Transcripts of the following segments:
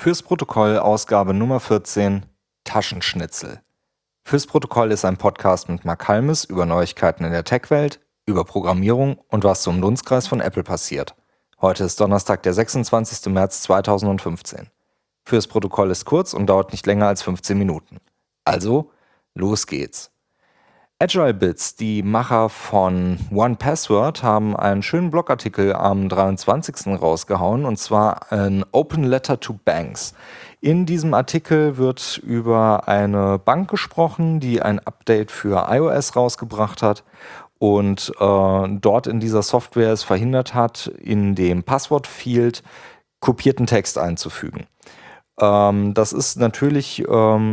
Fürs Protokoll Ausgabe Nummer 14 Taschenschnitzel. Fürs Protokoll ist ein Podcast mit Mark Halmes über Neuigkeiten in der Tech-Welt, über Programmierung und was so im Dunstkreis von Apple passiert. Heute ist Donnerstag, der 26. März 2015. Fürs Protokoll ist kurz und dauert nicht länger als 15 Minuten. Also, los geht's. AgileBits, die Macher von OnePassword, haben einen schönen Blogartikel am 23. rausgehauen, und zwar ein Open Letter to Banks. In diesem Artikel wird über eine Bank gesprochen, die ein Update für iOS rausgebracht hat und dort in dieser Software es verhindert hat, in dem Passwort-Field kopierten Text einzufügen. Das ist natürlich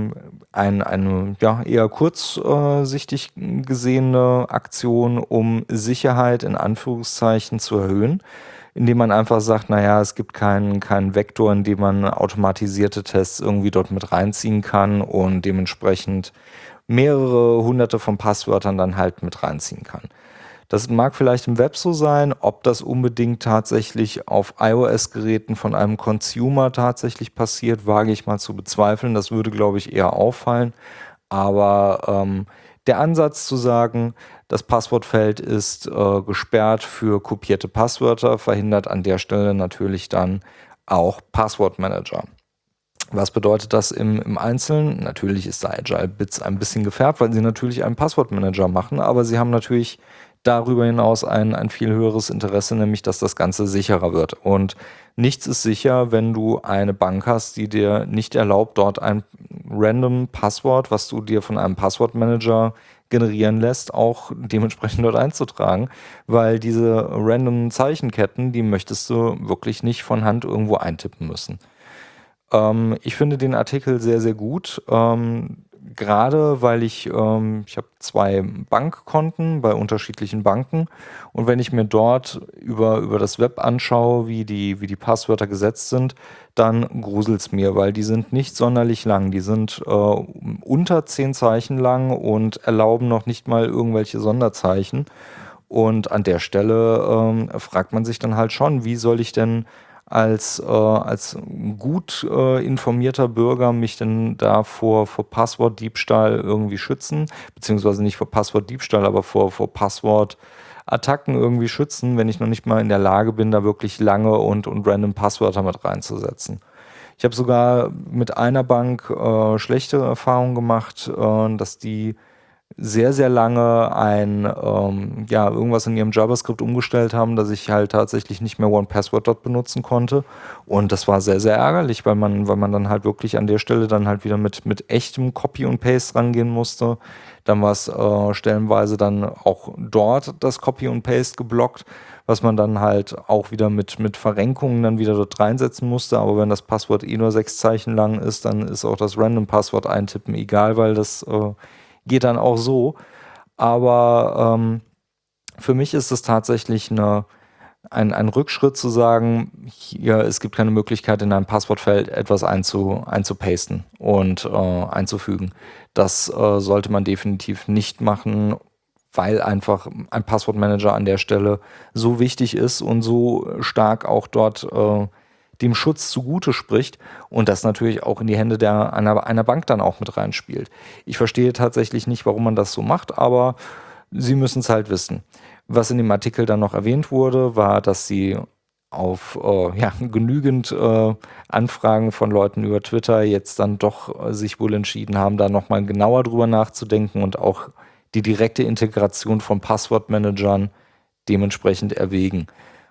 eine eher kurzsichtig gesehene Aktion, um Sicherheit in Anführungszeichen zu erhöhen, indem man einfach sagt, naja, es gibt keinen Vektor, in dem man automatisierte Tests irgendwie dort mit reinziehen kann und dementsprechend mehrere hunderte von Passwörtern dann halt mit reinziehen kann. Das mag vielleicht im Web so sein, ob das unbedingt tatsächlich auf iOS-Geräten von einem Consumer tatsächlich passiert, wage ich mal zu bezweifeln. Das würde, glaube ich, eher auffallen. Aber der Ansatz zu sagen, das Passwortfeld ist gesperrt für kopierte Passwörter, verhindert an der Stelle natürlich dann auch Passwortmanager. Was bedeutet das im Einzelnen? Natürlich ist da AgileBits ein bisschen gefärbt, weil sie natürlich einen Passwortmanager machen, aber sie haben natürlich darüber hinaus ein viel höheres Interesse, nämlich dass das Ganze sicherer wird. Und nichts ist sicher, wenn du eine Bank hast, die dir nicht erlaubt, dort ein random Passwort, was du dir von einem Passwortmanager generieren lässt, auch dementsprechend dort einzutragen, weil diese random Zeichenketten, die möchtest du wirklich nicht von Hand irgendwo eintippen müssen. Ich finde den Artikel sehr, sehr gut. Gerade weil ich habe 2 Bankkonten bei unterschiedlichen Banken, und wenn ich mir dort über das Web anschaue, wie die Passwörter gesetzt sind, dann gruselt es mir, weil die sind nicht sonderlich lang. Die sind unter 10 Zeichen lang und erlauben noch nicht mal irgendwelche Sonderzeichen. Und an der Stelle fragt man sich dann halt schon, wie soll ich denn als gut informierter Bürger mich denn da vor Passwortdiebstahl irgendwie schützen, beziehungsweise nicht vor Passwortdiebstahl, aber vor Passwortattacken irgendwie schützen, wenn ich noch nicht mal in der Lage bin, da wirklich lange und random Passwörter mit reinzusetzen. Ich habe sogar mit einer Bank schlechte Erfahrungen gemacht, dass die sehr, sehr lange irgendwas in ihrem JavaScript umgestellt haben, dass ich halt tatsächlich nicht mehr OnePassword dort benutzen konnte. Und das war sehr, sehr ärgerlich, weil man dann halt wirklich an der Stelle dann halt wieder mit echtem Copy und Paste rangehen musste. Dann war es stellenweise dann auch dort das Copy und Paste geblockt, was man dann halt auch wieder mit Verrenkungen dann wieder dort reinsetzen musste. Aber wenn das Passwort nur 6 Zeichen lang ist, dann ist auch das Random-Passwort eintippen egal, weil das geht dann auch so. Aber für mich ist es tatsächlich ein Rückschritt zu sagen, hier, es gibt keine Möglichkeit, in einem Passwortfeld etwas einzupasten und einzufügen. Das sollte man definitiv nicht machen, weil einfach ein Passwortmanager an der Stelle so wichtig ist und so stark auch dort dem Schutz zugute spricht und das natürlich auch in die Hände einer Bank dann auch mit reinspielt. Ich verstehe tatsächlich nicht, warum man das so macht, aber sie müssen es halt wissen. Was in dem Artikel dann noch erwähnt wurde, war, dass sie auf genügend Anfragen von Leuten über Twitter jetzt dann doch sich wohl entschieden haben, da nochmal genauer drüber nachzudenken und auch die direkte Integration von Passwortmanagern dementsprechend erwägen.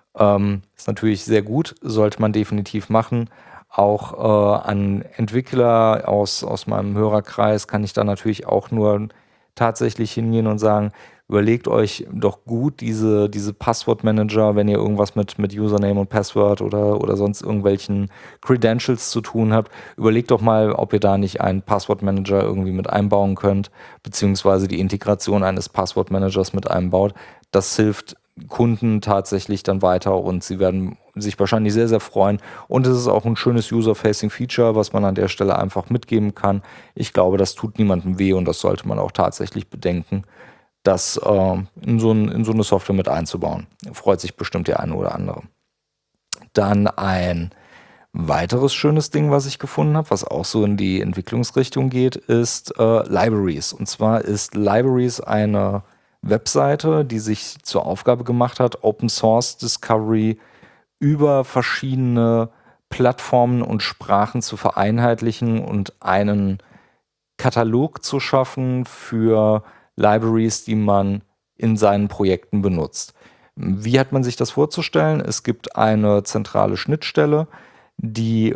Ist natürlich sehr gut, sollte man definitiv machen. Auch an Entwickler aus meinem Hörerkreis kann ich da natürlich auch nur tatsächlich hingehen und sagen, überlegt euch doch gut diese Passwortmanager, wenn ihr irgendwas mit Username und Password oder sonst irgendwelchen Credentials zu tun habt. Überlegt doch mal, ob ihr da nicht einen Passwortmanager irgendwie mit einbauen könnt, beziehungsweise die Integration eines Passwortmanagers mit einbaut. Das hilft Kunden tatsächlich dann weiter und sie werden sich wahrscheinlich sehr, sehr freuen. Und es ist auch ein schönes User-Facing-Feature, was man an der Stelle einfach mitgeben kann. Ich glaube, das tut niemandem weh und das sollte man auch tatsächlich bedenken, das in so eine Software mit einzubauen. Freut sich bestimmt der eine oder andere. Dann ein Weiteres schönes Ding, was ich gefunden habe, was auch so in die Entwicklungsrichtung geht, ist Libraries. Und zwar ist Libraries eine Webseite, die sich zur Aufgabe gemacht hat, Open Source Discovery über verschiedene Plattformen und Sprachen zu vereinheitlichen und einen Katalog zu schaffen für Libraries, die man in seinen Projekten benutzt. Wie hat man sich das vorzustellen? Es gibt eine zentrale Schnittstelle, die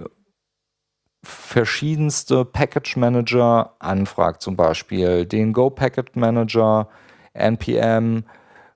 verschiedenste Package Manager anfragt, zum Beispiel den Go Package Manager, NPM,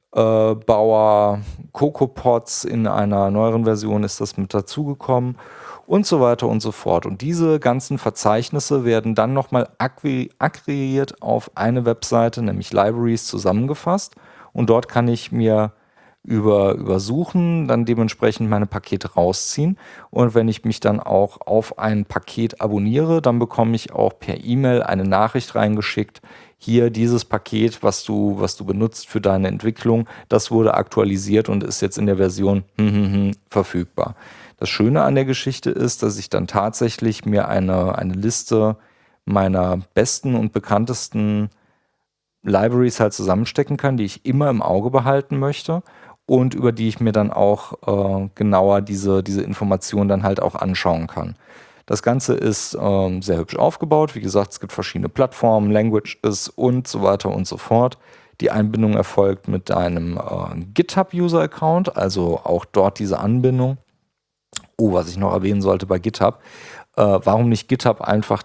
Bower, CocoaPods, in einer neueren Version ist das mit dazugekommen und so weiter und so fort. Und diese ganzen Verzeichnisse werden dann nochmal aggregiert auf eine Webseite, nämlich Libraries, zusammengefasst. Und dort kann ich mir über Suchen dann dementsprechend meine Pakete rausziehen. Und wenn ich mich dann auch auf ein Paket abonniere, dann bekomme ich auch per E-Mail eine Nachricht reingeschickt: Hier, dieses Paket, was du benutzt für deine Entwicklung, das wurde aktualisiert und ist jetzt in der Version verfügbar. Das Schöne an der Geschichte ist, dass ich dann tatsächlich mir eine Liste meiner besten und bekanntesten Libraries halt zusammenstecken kann, die ich immer im Auge behalten möchte und über die ich mir dann auch genauer diese Informationen dann halt auch anschauen kann. Das Ganze ist sehr hübsch aufgebaut. Wie gesagt, es gibt verschiedene Plattformen, Languages und so weiter und so fort. Die Einbindung erfolgt mit einem GitHub-User-Account, also auch dort diese Anbindung. Oh, was ich noch erwähnen sollte bei GitHub: warum nicht GitHub einfach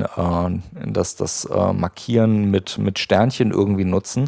das Markieren mit Sternchen irgendwie nutzen?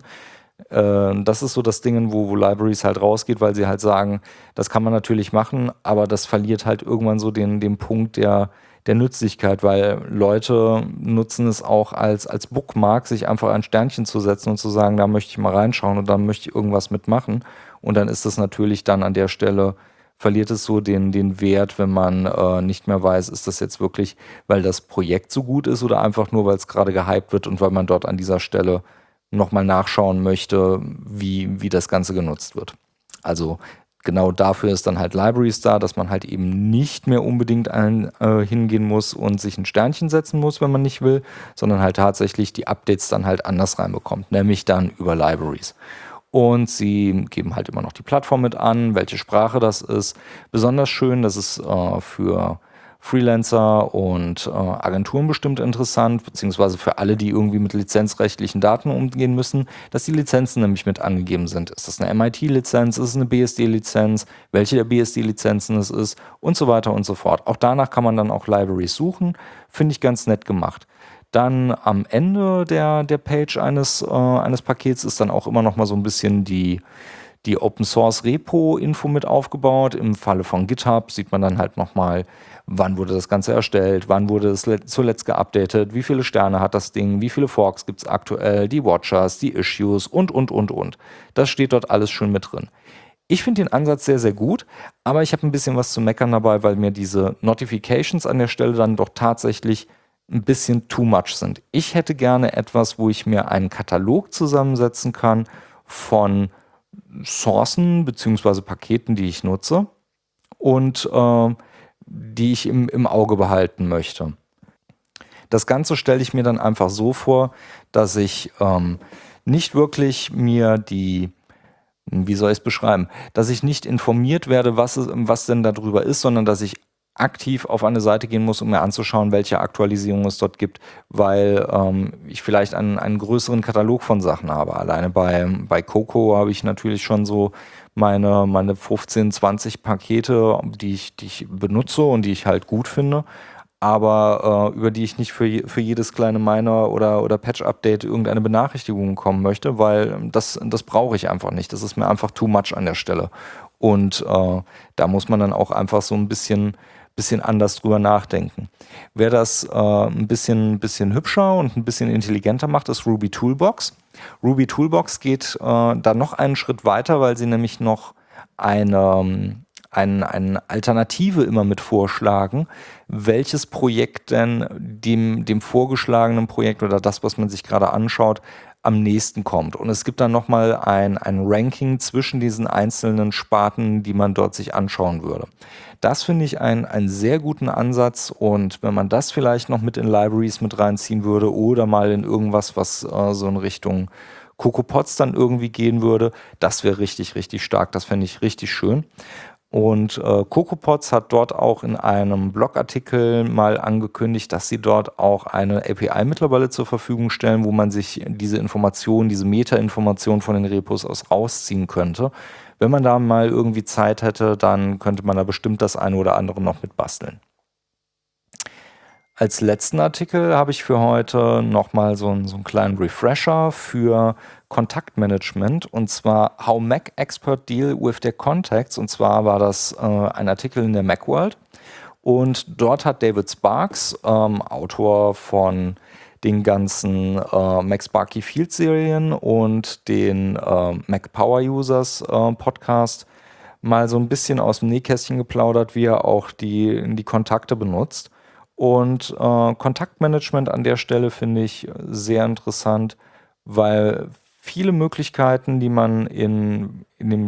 Das ist so das Ding, wo Libraries halt rausgeht, weil sie halt sagen, das kann man natürlich machen, aber das verliert halt irgendwann so den Punkt der Nützlichkeit, weil Leute nutzen es auch als Bookmark, sich einfach ein Sternchen zu setzen und zu sagen, da möchte ich mal reinschauen und da möchte ich irgendwas mitmachen. Und dann ist das natürlich dann an der Stelle, verliert es so den Wert, wenn man nicht mehr weiß, ist das jetzt wirklich, weil das Projekt so gut ist oder einfach nur, weil es gerade gehypt wird und weil man dort an dieser Stelle nochmal nachschauen möchte, wie das Ganze genutzt wird. Also genau dafür ist dann halt Libraries da, dass man halt eben nicht mehr unbedingt hingehen muss und sich ein Sternchen setzen muss, wenn man nicht will, sondern halt tatsächlich die Updates dann halt anders reinbekommt, nämlich dann über Libraries. Und sie geben halt immer noch die Plattform mit an, welche Sprache das ist. Besonders schön, das ist für Freelancer und Agenturen bestimmt interessant, beziehungsweise für alle, die irgendwie mit lizenzrechtlichen Daten umgehen müssen, dass die Lizenzen nämlich mit angegeben sind. Ist das eine MIT-Lizenz, ist es eine BSD-Lizenz, welche der BSD-Lizenzen es ist und so weiter und so fort. Auch danach kann man dann auch Libraries suchen, finde ich ganz nett gemacht. Dann am Ende der Page eines Pakets ist dann auch immer noch mal so ein bisschen die Open Source Repo Info mit aufgebaut. Im Falle von GitHub sieht man dann halt nochmal, wann wurde das Ganze erstellt, wann wurde es zuletzt geupdatet, wie viele Sterne hat das Ding, wie viele Forks gibt es aktuell, die Watchers, die Issues und. Das steht dort alles schön mit drin. Ich finde den Ansatz sehr, sehr gut, aber ich habe ein bisschen was zu meckern dabei, weil mir diese Notifications an der Stelle dann doch tatsächlich ein bisschen too much sind. Ich hätte gerne etwas, wo ich mir einen Katalog zusammensetzen kann von Sourcen bzw. Paketen, die ich nutze und die ich im Auge behalten möchte. Das Ganze stelle ich mir dann einfach so vor, dass ich nicht wirklich mir wie soll ich es beschreiben, dass ich nicht informiert werde, was denn darüber ist, sondern dass ich aktiv auf eine Seite gehen muss, um mir anzuschauen, welche Aktualisierungen es dort gibt, weil ich vielleicht einen größeren Katalog von Sachen habe. Alleine bei Coco habe ich natürlich schon so meine 15, 20 Pakete, die ich benutze und die ich halt gut finde, aber über die ich nicht für jedes kleine Miner oder Patch-Update irgendeine Benachrichtigung bekommen möchte, weil das brauche ich einfach nicht. Das ist mir einfach too much an der Stelle. Und da muss man dann auch einfach so ein bisschen anders drüber nachdenken. Wer das ein bisschen hübscher und ein bisschen intelligenter macht, ist Ruby Toolbox. Ruby Toolbox geht da noch einen Schritt weiter, weil sie nämlich noch eine Alternative immer mit vorschlagen, welches Projekt denn dem vorgeschlagenen Projekt oder das, was man sich gerade anschaut, am nächsten kommt. Und es gibt dann nochmal ein Ranking zwischen diesen einzelnen Sparten, die man dort sich anschauen würde. Das finde ich einen sehr guten Ansatz, und wenn man das vielleicht noch mit in Libraries mit reinziehen würde oder mal in irgendwas, was so in Richtung CocoaPods dann irgendwie gehen würde, das wäre richtig, richtig stark. Das fände ich richtig schön. Und CocoaPods hat dort auch in einem Blogartikel mal angekündigt, dass sie dort auch eine API mittlerweile zur Verfügung stellen, wo man sich diese Informationen, diese Meta-Informationen von den Repos aus rausziehen könnte. Wenn man da mal irgendwie Zeit hätte, dann könnte man da bestimmt das eine oder andere noch mit basteln. Als letzten Artikel habe ich für heute nochmal so einen kleinen Refresher für Kontaktmanagement, und zwar How Mac Expert Deal with Their Contacts. Und zwar war das ein Artikel in der Macworld, und dort hat David Sparks, Autor von den ganzen Mac Sparky Field Serien und den Mac Power Users Podcast, mal so ein bisschen aus dem Nähkästchen geplaudert, wie er auch die Kontakte benutzt. Und Kontaktmanagement an der Stelle finde ich sehr interessant, weil viele Möglichkeiten, die man in dem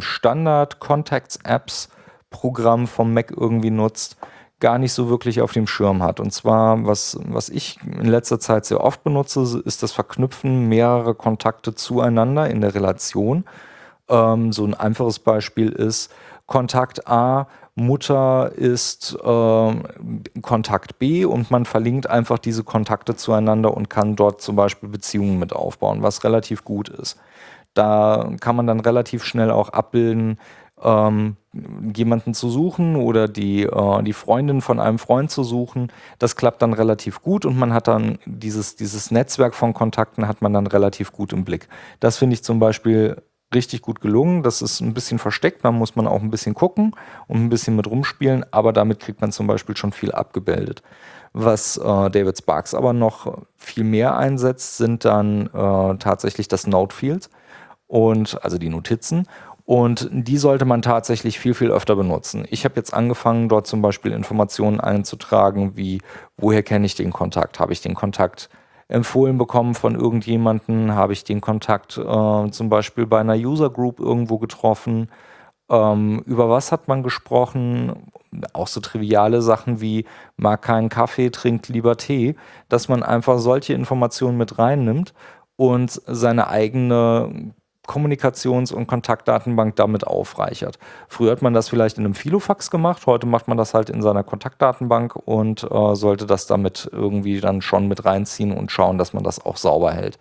Standard-Contacts-Apps-Programm vom Mac irgendwie nutzt, gar nicht so wirklich auf dem Schirm hat. Und zwar, was ich in letzter Zeit sehr oft benutze, ist das Verknüpfen mehrerer Kontakte zueinander in der Relation. So ein einfaches Beispiel ist Kontakt A, Mutter ist Kontakt B, und man verlinkt einfach diese Kontakte zueinander und kann dort zum Beispiel Beziehungen mit aufbauen, was relativ gut ist. Da kann man dann relativ schnell auch abbilden, jemanden zu suchen oder die Freundin von einem Freund zu suchen. Das klappt dann relativ gut, und man hat dann dieses Netzwerk von Kontakten hat man dann relativ gut im Blick. Das finde ich zum Beispiel richtig gut gelungen. Das ist ein bisschen versteckt, da muss man auch ein bisschen gucken und ein bisschen mit rumspielen, aber damit kriegt man zum Beispiel schon viel abgebildet. Was David Sparks aber noch viel mehr einsetzt, sind dann tatsächlich das Notefield, und also die Notizen. Und die sollte man tatsächlich viel, viel öfter benutzen. Ich habe jetzt angefangen, dort zum Beispiel Informationen einzutragen, wie: Woher kenne ich den Kontakt? Habe ich den Kontakt empfohlen bekommen von irgendjemanden? Habe ich den Kontakt zum Beispiel bei einer User Group irgendwo getroffen? Über was hat man gesprochen? Auch so triviale Sachen wie: mag keinen Kaffee, trinkt lieber Tee. Dass man einfach solche Informationen mit reinnimmt und seine eigene Kommunikations- und Kontaktdatenbank damit aufreichert. Früher hat man das vielleicht in einem Filofax gemacht, heute macht man das halt in seiner Kontaktdatenbank und sollte das damit irgendwie dann schon mit reinziehen und schauen, dass man das auch sauber hält.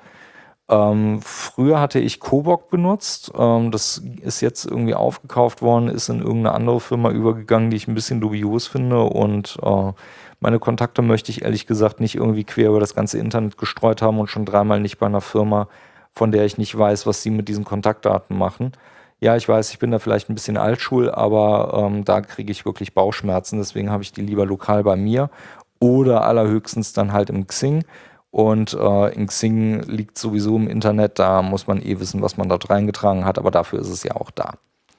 Früher hatte ich Kobok benutzt, das ist jetzt irgendwie aufgekauft worden, ist in irgendeine andere Firma übergegangen, die ich ein bisschen dubios finde, und meine Kontakte möchte ich ehrlich gesagt nicht irgendwie quer über das ganze Internet gestreut haben und schon dreimal nicht bei einer Firma, von der ich nicht weiß, was sie mit diesen Kontaktdaten machen. Ja, ich weiß, ich bin da vielleicht ein bisschen altschul, aber da kriege ich wirklich Bauchschmerzen. Deswegen habe ich die lieber lokal bei mir oder allerhöchstens dann halt im Xing. Und in Xing liegt sowieso im Internet, da muss man eh wissen, was man dort reingetragen hat, aber dafür ist es ja auch da.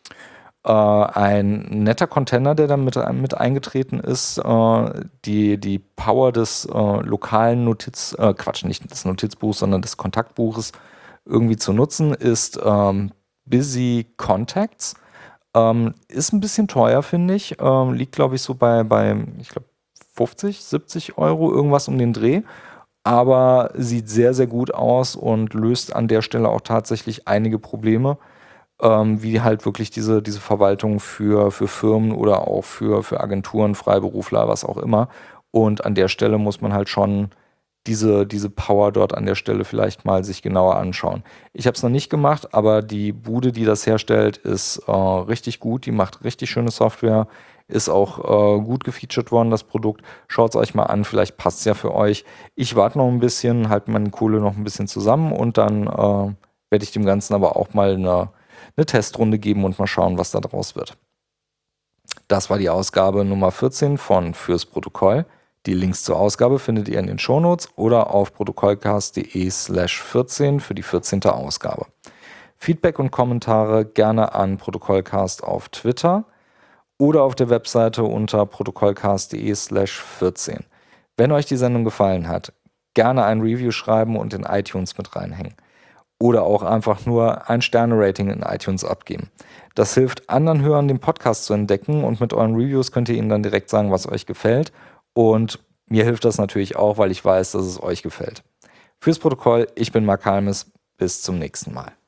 Ein netter Container, der da mit eingetreten ist, die Power des lokalen nicht des Notizbuchs, sondern des Kontaktbuches irgendwie zu nutzen, ist Busy Contacts. Ist ein bisschen teuer, finde ich. Liegt, glaube ich, so bei ich glaube, 50, 70 Euro, irgendwas um den Dreh. Aber sieht sehr, sehr gut aus und löst an der Stelle auch tatsächlich einige Probleme, wie halt wirklich diese Verwaltung für Firmen oder auch für Agenturen, Freiberufler, was auch immer. Und an der Stelle muss man halt schon diese Power dort an der Stelle vielleicht mal sich genauer anschauen. Ich habe es noch nicht gemacht, aber die Bude, die das herstellt, ist richtig gut. Die macht richtig schöne Software, ist auch gut gefeatured worden, das Produkt. Schaut es euch mal an, vielleicht passt es ja für euch. Ich warte noch ein bisschen, halte meine Kohle noch ein bisschen zusammen, und dann werde ich dem Ganzen aber auch mal eine Testrunde geben und mal schauen, was da draus wird. Das war die Ausgabe Nummer 14 von Fürs Protokoll. Die Links zur Ausgabe findet ihr in den Shownotes oder auf protokollcast.de/14 für die 14. Ausgabe. Feedback und Kommentare gerne an Protokollcast auf Twitter oder auf der Webseite unter protokollcast.de/14. Wenn euch die Sendung gefallen hat, gerne ein Review schreiben und in iTunes mit reinhängen. oder auch einfach nur ein Sterne-Rating in iTunes abgeben. Das hilft anderen Hörern, den Podcast zu entdecken, und mit euren Reviews könnt ihr ihnen dann direkt sagen, was euch gefällt, und mir hilft das natürlich auch, weil ich weiß, dass es euch gefällt. Fürs Protokoll, ich bin Mark Halmes, bis zum nächsten Mal.